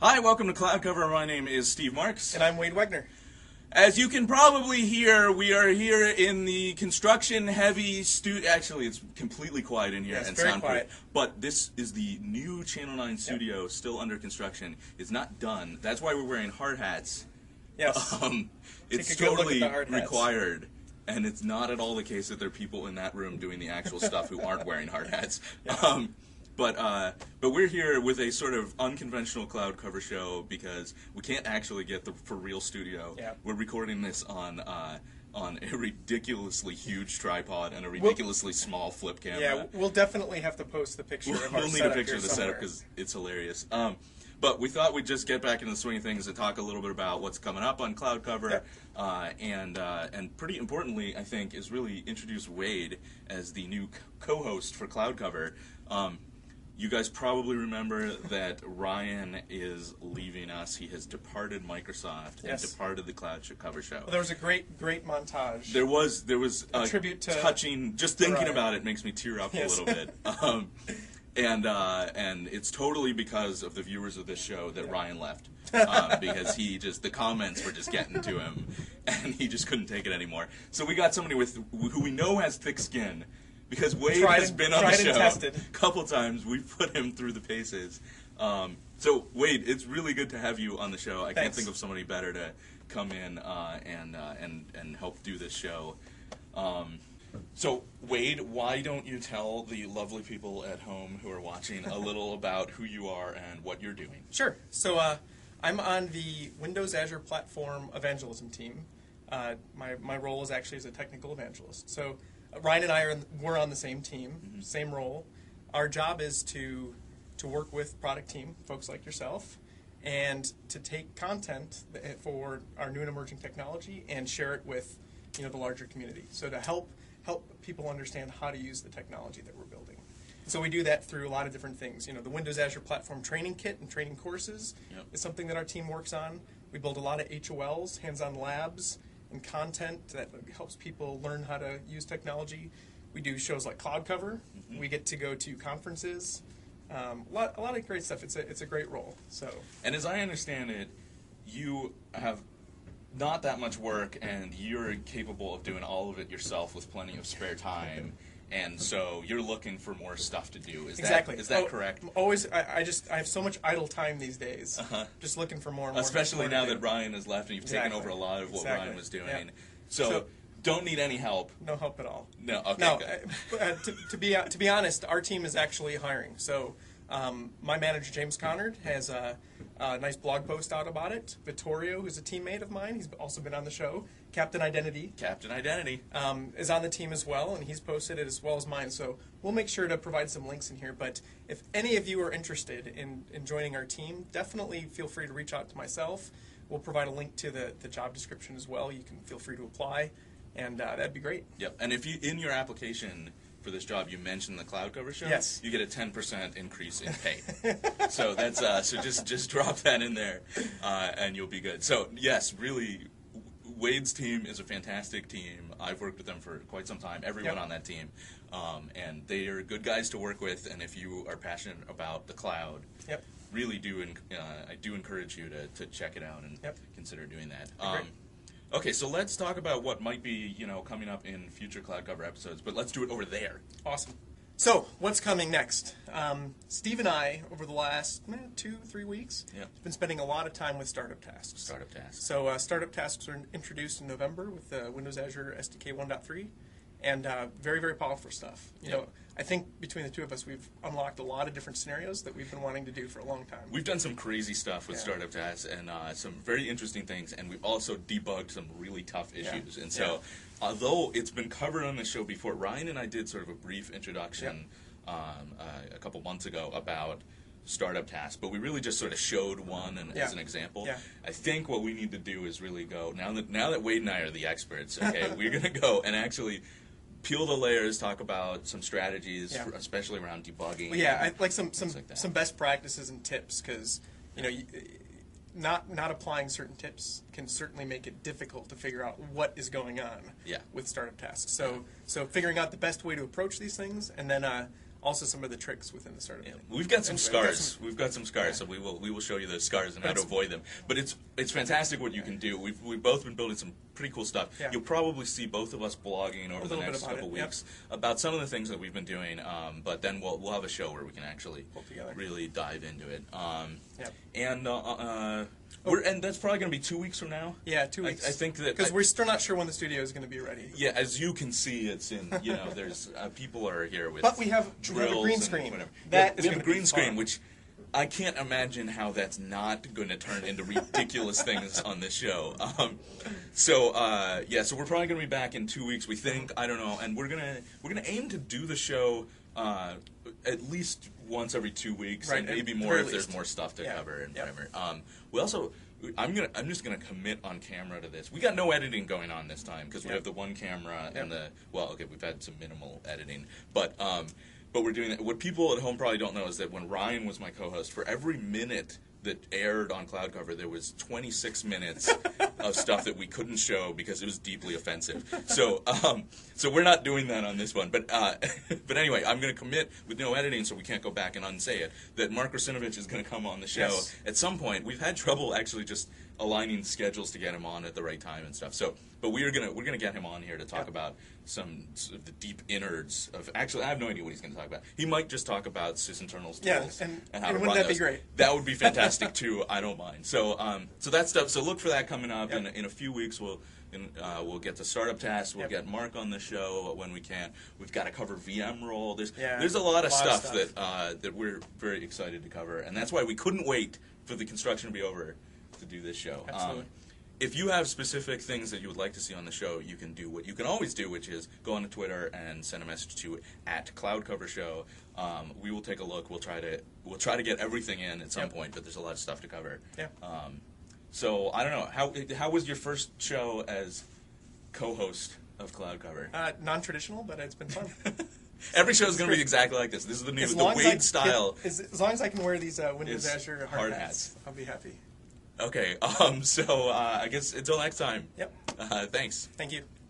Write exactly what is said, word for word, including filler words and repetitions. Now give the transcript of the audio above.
Hi, welcome to Cloud Cover. My name is Steve Marks. And I'm Wade Wegner. As you can probably hear, we are here in the construction-heavy studio. Actually, it's completely quiet in here yes, and very soundproof. quiet. But this is the new Channel nine studio, yep. still under construction. It's not done. That's why we're wearing hard hats. Yes. Um, it's totally required. And it's not at all the case that there are people in that room doing the actual stuff who aren't wearing hard hats. Yeah. Um, But uh, but we're here with a sort of unconventional cloud cover show because we can't actually get the for real studio. Yeah. We're recording this on uh, on a ridiculously huge tripod and a ridiculously we'll, small flip camera. Yeah, we'll definitely have to post the picture we'll, of our We'll need setup a picture of the somewhere. setup because it's hilarious. Um, but we thought we'd just get back into the swing of things and talk a little bit about what's coming up on Cloud Cover, yeah. uh, and uh, and pretty importantly, I think, is really introduce Wade as the new co-host for Cloud Cover. Um, You guys probably remember that Ryan is leaving us. He has departed Microsoft yes. and departed the Cloud Cover Show. Well, there was a great, great montage. There was, there was a, a tribute to touching. Just thinking Ryan. about it makes me tear up yes. a little bit. Um, and uh, and it's totally because of the viewers of this show that yeah. Ryan left, uh, because he just the comments were just getting to him, and he just couldn't take it anymore. So we got somebody with who we know has thick skin. Because Wade tried has and, been on the show tested. a couple times. We've put him through the paces. Um, so, Wade, it's really good to have you on the show. I Thanks. can't think of somebody better to come in uh, and, uh, and, and help do this show. Um, so, Wade, why don't you tell the lovely people at home who are watching a little about who you are and what you're doing? Sure. So, uh, I'm on the Windows Azure Platform Evangelism team. Uh, my, my role is actually as a technical evangelist. So, Ryan and I are we're on the same team, mm-hmm. same role. Our job is to to work with product team, folks like yourself, and to take content for our new and emerging technology and share it with you know the larger community. So to help help people understand how to use the technology that we're building. So we do that through a lot of different things. You know, the Windows Azure Platform Training Kit and training courses yep. is something that our team works on. We build a lot of H O Ls, hands-on labs, and content that helps people learn how to use technology. We do shows like Cloud Cover. Mm-hmm. We get to go to conferences. Um, a lot, a lot of great stuff. It's a, it's a great role. So. And as I understand it, you have not that much work, and you're capable of doing all of it yourself with plenty of spare time. And so you're looking for more stuff to do. Is exactly. that, is that oh, correct? Always. I, I just I have so much idle time these days. Uh-huh. Just looking for more and more. Especially more now that Ryan has left and you've exactly. taken over a lot of what exactly. Ryan was doing. Yeah. So, so don't need any help. No help at all. No. Okay. No. Good. Uh, to, to be uh, to be honest, our team is actually hiring. So um, my manager James Conard has a, a nice blog post out about it. Vittorio, who's a teammate of mine, he's also been on the show. Captain Identity. Captain Identity. Um, is on the team as well, and he's posted it as well as mine. So we'll make sure to provide some links in here. But if any of you are interested in, in joining our team, definitely feel free to reach out to myself. We'll provide a link to the, the job description as well. You can feel free to apply, and uh, that'd be great. Yep. And if you in your application for this job you mention the Cloud Cover Show, yes. you get a ten percent increase in pay. so that's uh, so just just drop that in there, uh, and you'll be good. So yes, really. Wade's team is a fantastic team. I've worked with them for quite some time, everyone yep. on that team. Um, and they are good guys to work with, and if you are passionate about the cloud, yep. really do, uh, I do encourage you to, to check it out and yep. consider doing that. Um, okay, so let's talk about what might be you know coming up in future Cloud Cover episodes, but let's do it over there. Awesome. So, what's coming next? Um, Steve and I, over the last eh, two, three weeks, yep. have been spending a lot of time with startup tasks. Startup tasks. So, uh, startup tasks were introduced in November with the Windows Azure S D K one point three, and uh, very, very powerful stuff. You yep. know, I think between the two of us, we've unlocked a lot of different scenarios that we've been wanting to do for a long time. We've done some crazy stuff with yeah. startup tasks and uh, some very interesting things, and we've also debugged some really tough issues. Yeah. And so, yeah. although it's been covered on the show before, Ryan and I did sort of a brief introduction. Yep. Um, uh, a couple months ago about startup tasks, but we really just sort of showed one and, yeah. as an example. Yeah. I think what we need to do is really go, now that now that Wade and I are the experts, okay, we're going to go and actually peel the layers, talk about some strategies, yeah. for, especially around debugging. Well, yeah, I, like some some, like some best practices and tips, because you know, you, not not applying certain tips can certainly make it difficult to figure out what is going on yeah. with startup tasks. So yeah. so figuring out the best way to approach these things, and then uh, also some of the tricks within the startup Yeah. thing. We've got some And scars. we've got some- We've got some scars, Yeah. so we will we will show you those scars and But how to it's- avoid them. But it's it's fantastic what you can do. We've we've both been building some pretty cool stuff. Yeah. You'll probably see both of us blogging over the little bit next about couple it, yep. weeks about some of the things that we've been doing. Um, but then we'll we'll have a show where we can actually Pull together. really dive into it. Um, Yep. And uh, uh, we're and that's probably going to be two weeks from now. Yeah, two I- weeks. I think that- because I- we're still not sure when the studio is going to be ready. Yeah, as you can see, it's in, you know, there's, uh, people are here with But we have, we drills have a green and screen. whatever. That Yeah, is we have a gonna be green screen, fun. which I can't imagine how that's not going to turn into ridiculous things on this show. Um, so, uh, yeah, so we're probably going to be back in two weeks, we think, I don't know, and we're going to, we're going to aim to do the show, uh, at least once every two weeks, Right, and at maybe the more very if there's least. more stuff to Yeah, cover and yeah. whatever. Um, we also, I'm gonna, I'm just gonna commit on camera to this. We got no editing going on this time because we Yep. have the one camera Yep. and the, well, okay, we've had some minimal editing, but um, but we're doing that. What people at home probably don't know is that when Ryan was my co-host, for every minute that aired on Cloud Cover, there was twenty-six minutes of stuff that we couldn't show because it was deeply offensive. So, um, so we're not doing that on this one. But, uh, but anyway, I'm going to commit with no editing, so we can't go back and unsay it. That Mark Rusinovich is going to come on the show Yes. at some point. We've had trouble actually just aligning schedules to get him on at the right time and stuff. So, but we are gonna we're gonna get him on here to talk Yep. about some sort of the deep innards of. Actually, I have no idea what he's going to talk about. He might just talk about sysinternals tools Yeah, and- how and to wouldn't run that be those. great? That would be fantastic too. I don't mind. So, um, so that stuff. So look for that coming up Yep. in in a few weeks. We'll. In, uh, we'll get to Startup Task. We'll Yep. get Mark on the show when we can. We've got to cover V M Roll. There's Yeah, there's a lot of a lot of stuff, stuff. that uh, that we're very excited to cover, and that's why we couldn't wait for the construction to be over to do this show. Absolutely. Um, if you have specific things that you would like to see on the show, you can do what you can always do, which is go on to Twitter and send a message to at Cloud Cover Show. Um, we will take a look. We'll try to we'll try to get everything in at some Yep. point, but there's a lot of stuff to cover. Yeah. Um, so I don't know how how was your first show as co-host of Cloud Cover? Uh, non-traditional, but it's been fun. Every show is going to be exactly like this. This is the new As the long as I Wade style. can- as, as long as I can wear these uh, Windows Is Azure hard, hard hats, hats. I'll be happy. Okay. Um. So uh, I guess until next time. Yep. Uh, thanks. Thank you.